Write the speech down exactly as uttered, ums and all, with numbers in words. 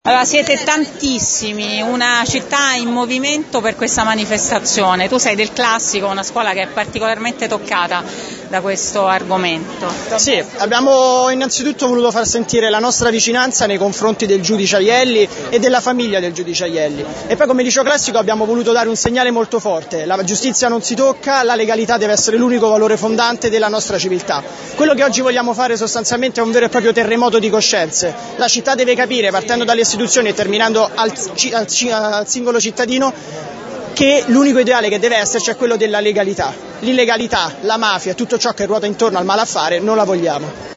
Allora, siete tantissimi, una città in movimento per questa manifestazione. Tu sei del Classico, una scuola che è particolarmente toccata da questo argomento. Sì, abbiamo innanzitutto voluto far sentire la nostra vicinanza nei confronti del giudice Aielli e della famiglia del giudice Aielli. E poi come liceo classico abbiamo voluto dare un segnale molto forte: la giustizia non si tocca, la legalità deve essere l'unico valore fondante della nostra civiltà. Quello che oggi vogliamo fare sostanzialmente è un vero e proprio terremoto di coscienze. La città deve capire, partendo dalle istituzioni e terminando al, al, al singolo cittadino, che l'unico ideale che deve esserci è quello della legalità. L'illegalità, la mafia, tutto ciò che ruota intorno al malaffare non la vogliamo.